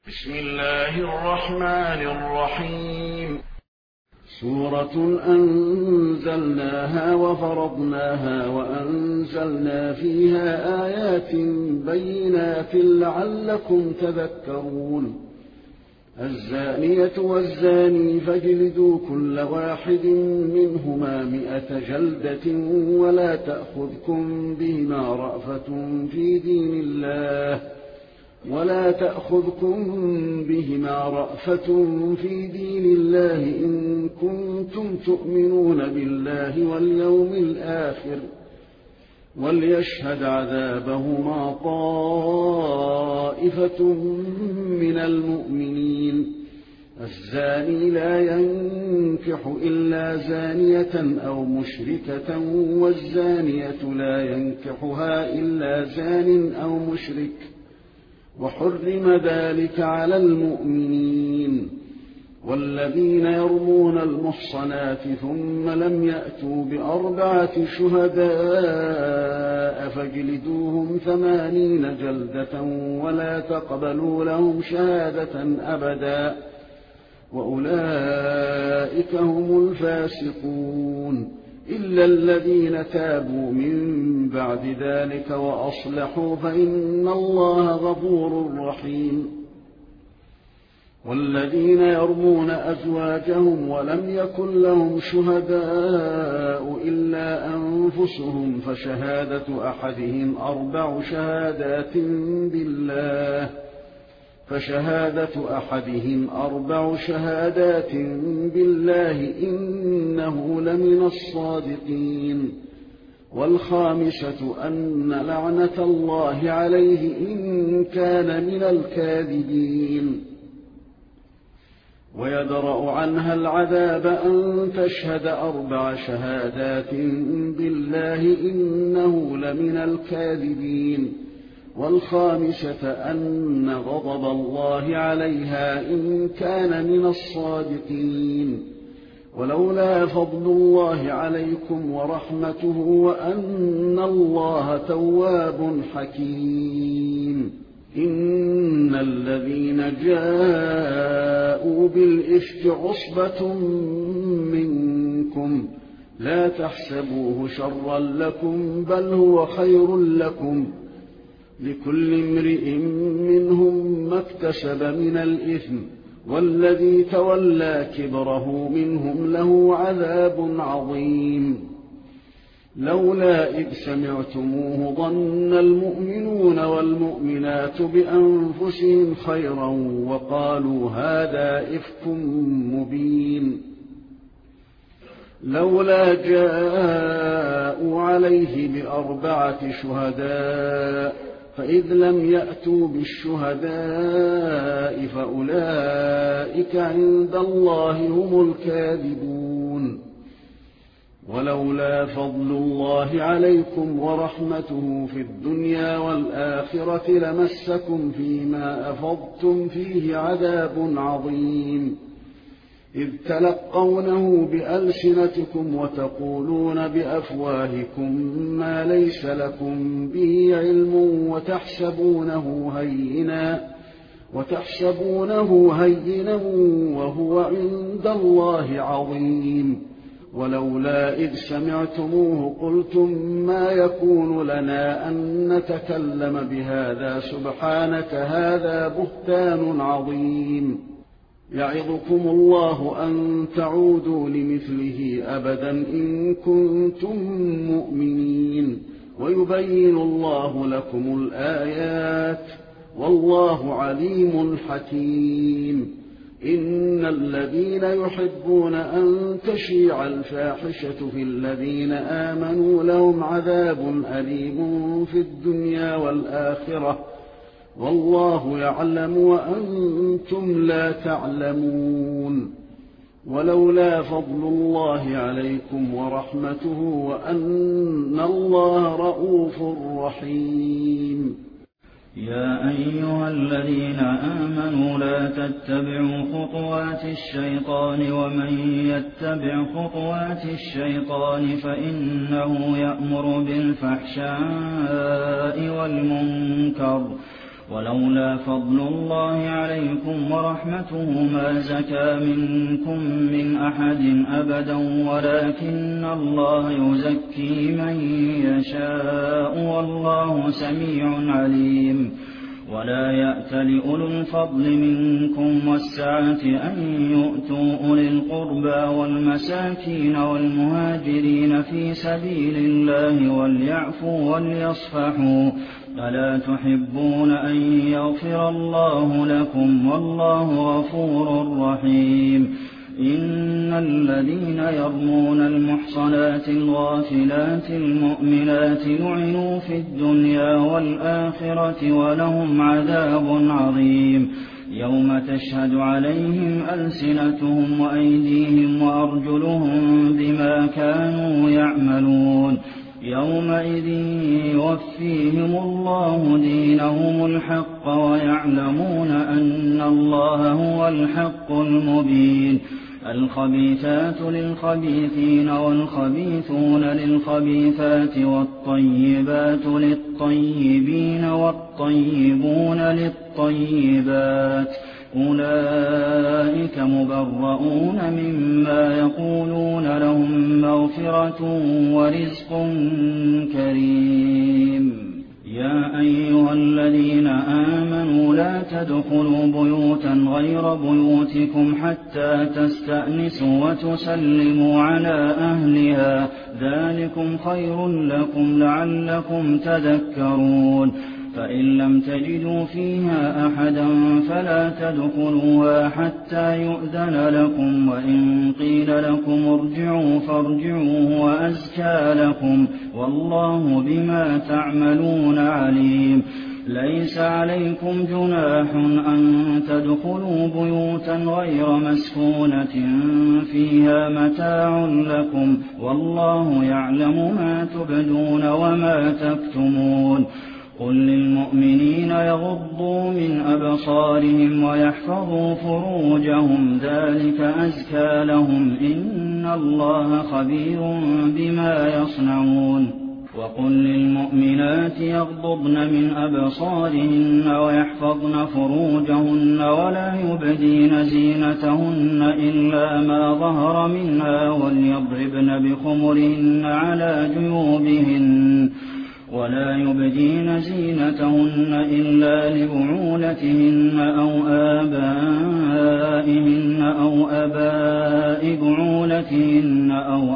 بسم الله الرحمن الرحيم. سورة أنزلناها وفرضناها وأنزلنا فيها آيات بينات لعلكم تذكرون. الزانية والزاني فاجلدوا كل واحد منهما 100 جلدة ولا تأخذكم بهما رأفة في دين الله إن كنتم تؤمنون بالله واليوم الآخر وليشهد عذابهما طائفة من المؤمنين. الزاني لا ينكح إلا زانية أو مشركة والزانية لا ينكحها إلا زان أو مشرك وحرم ذلك على المؤمنين. والذين يرمون المحصنات ثم لم يأتوا ب4 شهداء فاجلدوهم 80 جلدة ولا تقبلوا لهم شهادة أبدا وأولئك هم الفاسقون إلا الذين تابوا من بعد ذلك وأصلحوا فإن الله غفور رحيم. والذين يرمون أزواجهم ولم يكن لهم شهداء إلا أنفسهم فشهادة أحدهم 4 شهادات بالله إنه لمن الصادقين. والخامسة أن لعنة الله عليه إن كان من الكاذبين. ويدرأ عنها العذاب أن تشهد 4 شهادات بالله إنه لمن الكاذبين. والخامسة أن غضب الله عليها إن كان من الصادقين. ولولا فضل الله عليكم ورحمته وأن الله تواب حكيم. إن الذين جاءوا بالإفك عصبة منكم لا تحسبوه شرا لكم بل هو خير لكم لكل امرئ منهم ما اكتسب من الإثم والذي تولى كبره منهم له عذاب عظيم. لولا إذ سمعتموه ظن المؤمنون والمؤمنات بأنفسهم خيرا وقالوا هذا إفك مبين. لولا جاءوا عليه ب4 شهداء فإذ لم يأتوا بالشهداء فأولئك عند الله هم الكاذبون. ولولا فضل الله عليكم ورحمته في الدنيا والآخرة لمسكم فيما أفضتم فيه عذاب عظيم. إذ تلقونه بألسنتكم وتقولون بأفواهكم ما ليس لكم به علم وتحسبونه هينا وهو عند الله عظيم. ولولا إذ سمعتموه قلتم ما يكون لنا أن نتكلم بهذا سبحانك هذا بهتان عظيم. يعظكم الله أن تعودوا لمثله أبدا إن كنتم مؤمنين ويبين الله لكم الآيات والله عليم حكيم. إن الذين يحبون أن تشيع الفاحشة في الذين آمنوا لهم عذاب أليم في الدنيا والآخرة والله يعلم وأنتم لا تعلمون. ولولا فضل الله عليكم ورحمته وأن الله رءوف رحيم. يا أيها الذين آمنوا لا تتبعوا خطوات الشيطان ومن يتبع خطوات الشيطان فإنه يأمر بالفحشاء والمنكر ولولا فضل الله عليكم ورحمته ما زكى منكم من أحد أبدا ولكن الله يزكي من يشاء والله سميع عليم ولا يأت لأولو الفضل منكم والسعة أن يؤتوا أولي القربى والمساكين والمهاجرين في سبيل الله وليعفوا وليصفحوا ألا تحبون أن يغفر الله لكم والله غفور رحيم إن الذين يرمون المحصنات الغافلات المؤمنات لعنوا في الدنيا والآخرة ولهم عذاب عظيم يوم تشهد عليهم ألسنتهم وأيديهم وأرجلهم بما كانوا يعملون يومئذ يوفيهم الله دينهم الحق ويعلمون أن الله هو الحق المبين الخبيثات للخبيثين والخبيثون للخبيثات والطيبات للطيبين والطيبون للطيبات أولئك مبرؤون مما يقولون لهم مغفرة ورزق كريم يا أيها الذين آمنوا لا تدخلوا بيوتا غير بيوتكم حتى تستأنسوا وتسلموا على أهلها ذلكم خير لكم لعلكم تذكرون فإن لم تجدوا فيها أحدا فلا تدخلوها حتى يؤذن لكم وإن قيل لكم ارجعوا فارجعوا هو أزكى لكم والله بما تعملون عليم ليس عليكم جناح أن تدخلوا بيوتا غير مسكونة فيها متاع لكم والله يعلم ما تبدون وما تكتمون قل للمؤمنين يغضوا من أبصارهم ويحفظوا فروجهم ذلك أزكى لهم إن الله خبير بما يصنعون وقل للمؤمنات يغضضن من أبصارهن ويحفظن فروجهن ولا يبدين زينتهن إلا ما ظهر منها وليضربن بخمرهن على جيوبهن ولا يبدين زينتهن إلا لبعولتهن أو آبائهن أو آباء بعولتهن أو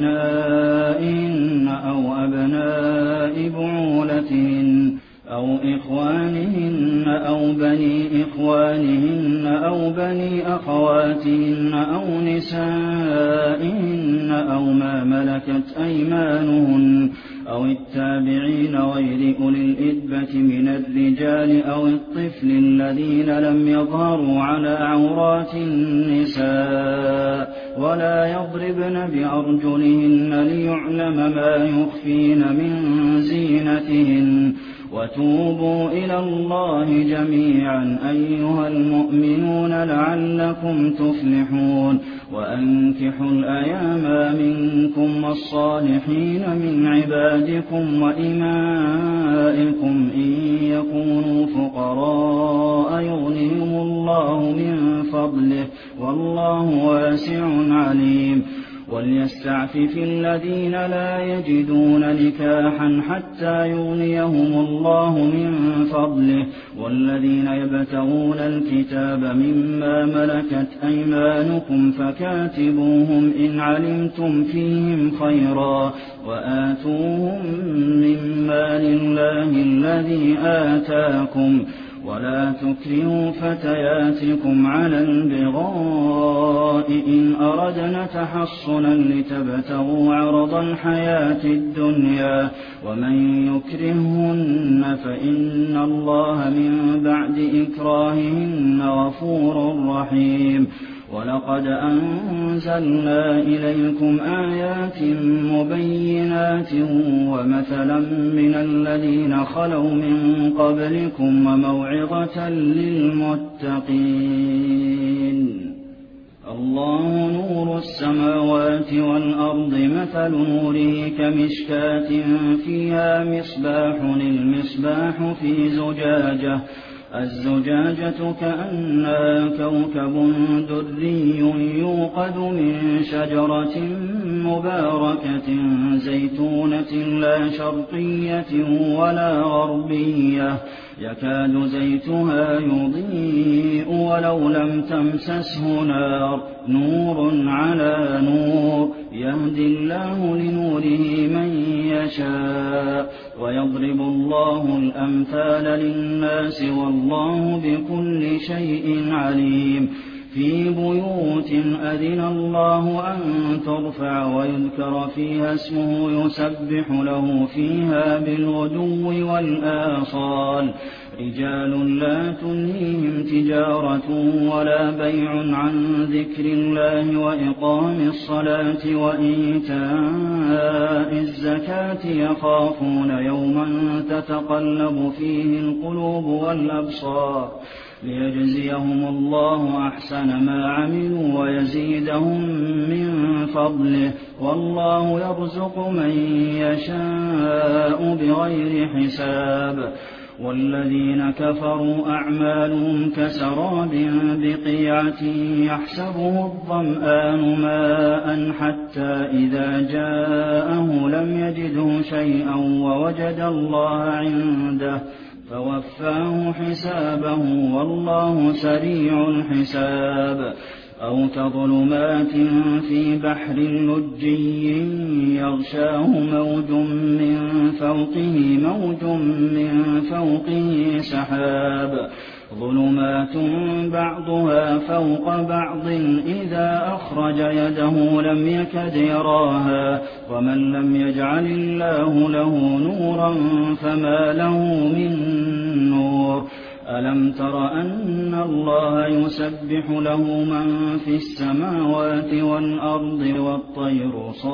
أبنائهن أو أبناء بعولتهن أو إخوانهن أو بني إخوانهن أو بني أخواتهن أو نسائهن أو ما ملكت أيمانهن أو التابعين غير أولي الإذبة من الرجال أو الطفل الذين لم يظهروا على عورات النساء ولا يضربن بأرجلهن ليعلم ما يخفين من زينتهن وتوبوا إلى الله جميعا أيها المؤمنون لعلكم تفلحون وأنكحوا الأيام منكم والصالحين من عبادكم وإمائكم إن يكونوا فقراء يغنيهم الله من فضله والله واسع عليم وليستعفف الذين لا يجدون نكاحا حتى يغنيهم الله من فضله والذين يبتغون الكتاب مما ملكت أيمانكم فكاتبوهم إن علمتم فيهم خيرا وآتوهم مما لله الذي آتاكم ولا تكرهوا فتياتكم على البغاء إن أردنا تحصنا لتبتغوا عرض الحياة الدنيا ومن يكرههن فإن الله من بعد إكراههن غفور رحيم ولقد أنزلنا إليكم آيات مبينات ومثلا من الذين خلوا من قبلكم وموعظة للمتقين الله نور السماوات والأرض مثل نوره كمشكاة فيها مصباح المصباح في زجاجة الزجاجة كأنها كوكب دري يوقد من شجرة مباركة زيتونة لا شرقية ولا غربية يكاد زيتها يضيء ولو لم تمسسه نار نور على نور يهدي الله لنوره من يشاء ويضرب الله الأمثال للناس والله بكل شيء عليم في بيوت أذن الله أن ترفع ويذكر فيها اسمه يسبح له فيها بالغدو والآصال رجال لا تلهيهم تجارة ولا بيع عن ذكر الله وإقام الصلاة وإيتاء الزكاة يخافون يوما تتقلب فيه القلوب والأبصار ليجزيهم الله أحسن ما عملوا ويزيدهم من فضله والله يرزق من يشاء بغير حساب والذين كفروا أعمالهم كسراب بقيعة يحسبه الظمآن ماء حتى إذا جاءه لم يجده شيئا ووجد الله عنده فوفاه حسابه والله سريع الحساب أو كظلمات في بحر لجي يغشاه موج من فوقه سحاب ظلمات بعضها فوق بعض إذا أخرج يده لم يكد يراها ومن لم يجعل الله له نورا فما له من نور ألم تر أن الله يسبح له من في السماوات والأرض والطير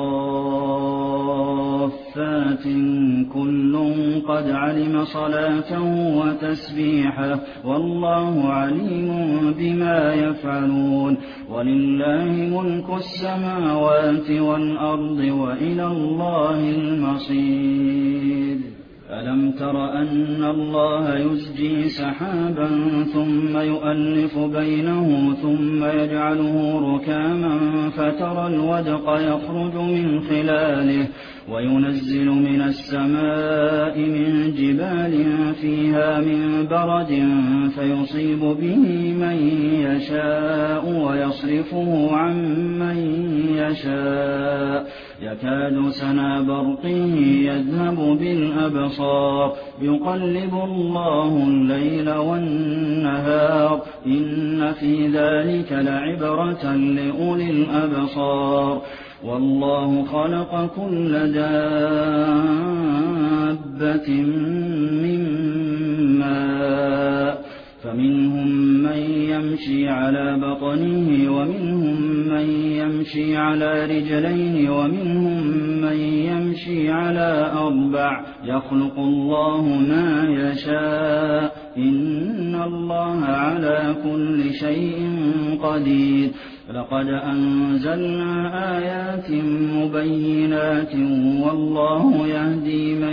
صافات كل قد علم صلاته وتسبيحه والله عليم بما يفعلون ولله ملك السماوات والأرض وإلى الله المصير ألم تر أن الله يزجي سحابا ثم يؤلف بينه ثم يجعله ركاما فترى الودق يخرج من خلاله وينزل من السماء من جبال فيها من برد فيصيب به من يشاء ويصرفه عن من يشاء يكاد سنا برقه يذهب بالأبصار يقلب الله الليل والنهار إن في ذلك لعبرة لأولي الأبصار والله خلق كل دابة من ماء فمنهم من يمشي على بطنه ومنهم من يمشي على رجلين ومنهم من يمشي على أربع يخلق الله ما يشاء إن الله على كل شيء قدير لقد أنزلنا آيات مبينات والله يهدي من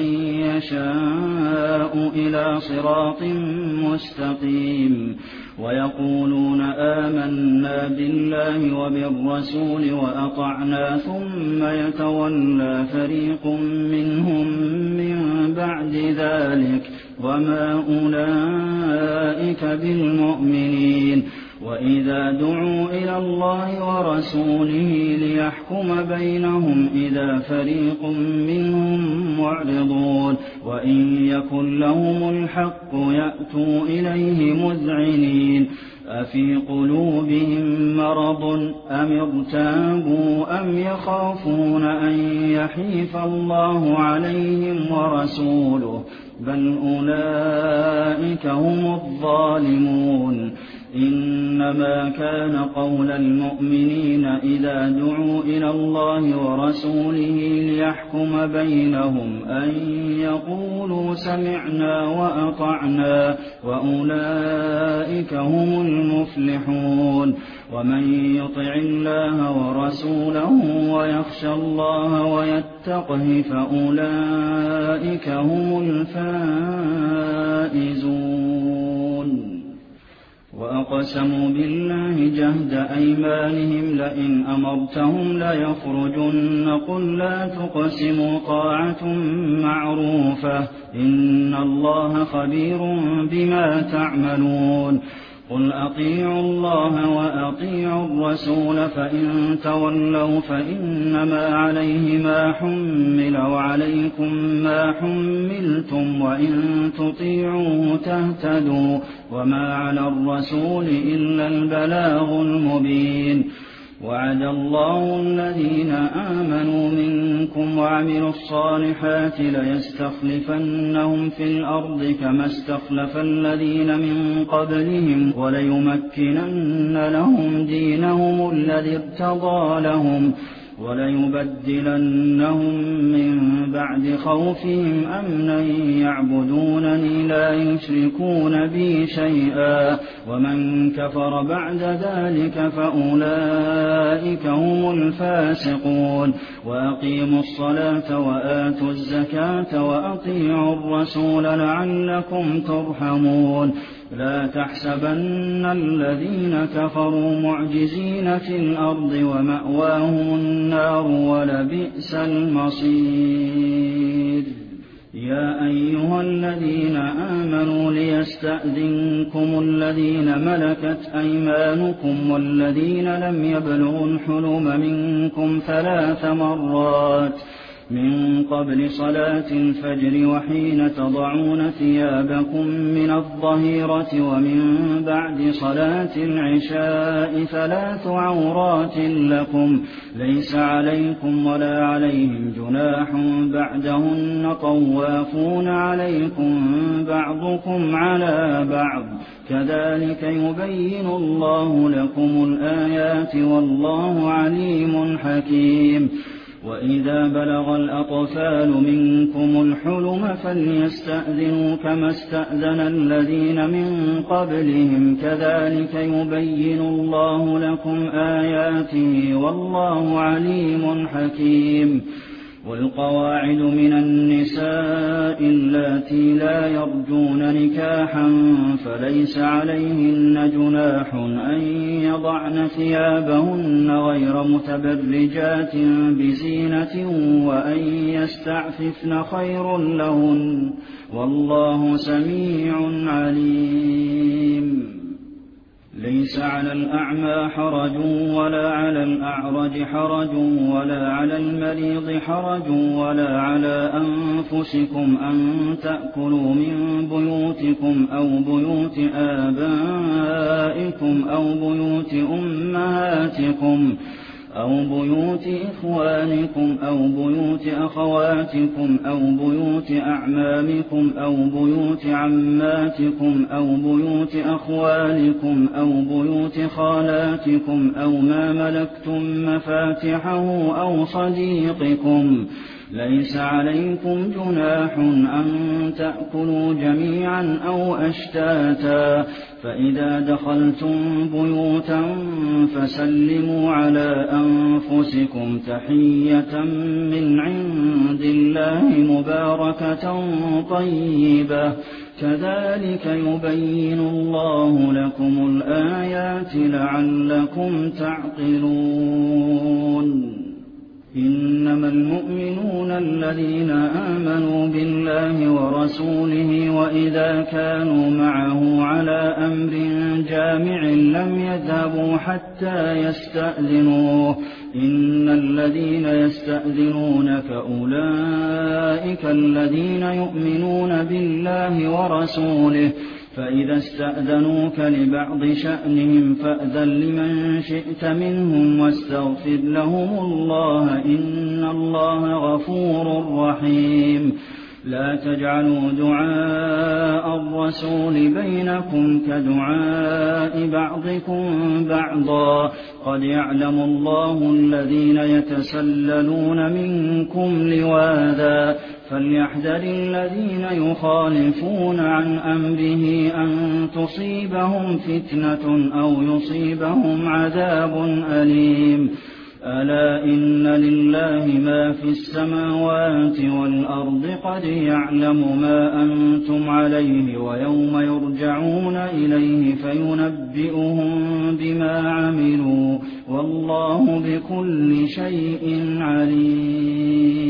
يشاء إلى صراط مستقيم ويقولون آمنا بالله وبالرسول وأطعنا ثم يتولى فريق منهم من بعد ذلك وما أولئك بالمؤمنين وإذا دعوا إلى الله ورسوله ليحكم بينهم إذا فريق منهم معرضون وإن يكن لهم الحق يأتوا إليه مذعنين أفي قلوبهم مرض أم ارتابوا أم يخافون أن يحيف الله عليهم ورسوله بل أولئك هم الظالمون إنما كان قول المؤمنين إذا دعوا إلى الله ورسوله ليحكم بينهم أن يقولوا سمعنا وأطعنا وأولئك هم المفلحون ومن يطع الله ورسوله ويخشى الله ويتقه فأولئك هم الفائزون وأقسموا بالله جهد أيمانهم لئن أمرتهم ليخرجن قل لا تقسموا طاعة معروفة إن الله خبير بما تعملون قل أطيعوا الله وأطيعوا الرسول فإن تولوا فإنما عليه ما حمل وعليكم ما حملتم وإن تطيعوه تهتدوا وما على الرسول إلا البلاغ المبين وعد الله الذين آمنوا منكم وعملوا الصالحات ليستخلفنهم في الأرض كما استخلف الذين من قبلهم وليمكنن لهم دينهم الذي ارتضى لهم وليبدلنهم من بعد خوفهم أمنا يعبدونني لا يشركون بي شيئا ومن كفر بعد ذلك فأولئك هم الفاسقون وأقيموا الصلاة وآتوا الزكاة وأطيعوا الرسول لعلكم ترحمون لا تحسبن الذين كفروا معجزين في الأرض ومأواهم النار ولبئس المصير يا أيها الذين آمنوا ليستأذنكم الذين ملكت أيمانكم والذين لم يبلغوا الحلم منكم 3 مرات من قبل صلاة الفجر وحين تضعون ثيابكم من الظهيرة ومن بعد صلاة العشاء 3 عورات لكم ليس عليكم ولا عليهم جناح بعدهن طوافون عليكم بعضكم على بعض كذلك يبين الله لكم الآيات والله عليم حكيم وإذا بلغ الأطفال منكم الحلم فليستأذنوا كما استأذن الذين من قبلهم كذلك يبين الله لكم آياته والله عليم حكيم والقواعد من النساء اللاتي لا يرجون نكاحا فليس عليهن جناح أن يضعن ثيابهن غير متبرجات بزينة وأن يستعففن خير لهن والله سميع عليم ليس على الأعمى حرج ولا على الأعرج حرج ولا على المريض حرج ولا على أنفسكم أن تأكلوا من بيوتكم أو بيوت آبائكم أو بيوت أمهاتكم أو بيوت إخوانكم أو بيوت أخواتكم أو بيوت أعمامكم أو بيوت عماتكم أو بيوت أخوالكم أو بيوت خالاتكم أو ما ملكتم مفاتحه أو صديقكم ليس عليكم جناح أن تأكلوا جميعا أو أشتاتا فإذا دخلتم بيوتا فسلموا على أنفسكم تحية من عند الله مباركة طيبة كذلك يبين الله لكم الآيات لعلكم تعقلون إنما المؤمنون الذين آمنوا بالله ورسوله وإذا كانوا معه على أمر جامع لم يذهبوا حتى يستأذنوه إن الذين يستأذنونك أولئك الذين يؤمنون بالله ورسوله فإذا استأذنوك لبعض شأنهم فأذن لمن شئت منهم واستغفر لهم الله إن الله غفور رحيم لا تجعلوا دعاء الرسول بينكم كدعاء بعضكم بعضا قد يعلم الله الذين يتسللون منكم لواذا فليحذر الذين يخالفون عن أمره أن تصيبهم فتنة أو يصيبهم عذاب أليم ألا إن لله ما في السماوات والأرض قد يعلم ما أنتم عليه ويوم يرجعون إليه فينبئهم بما عملوا والله بكل شيء عليم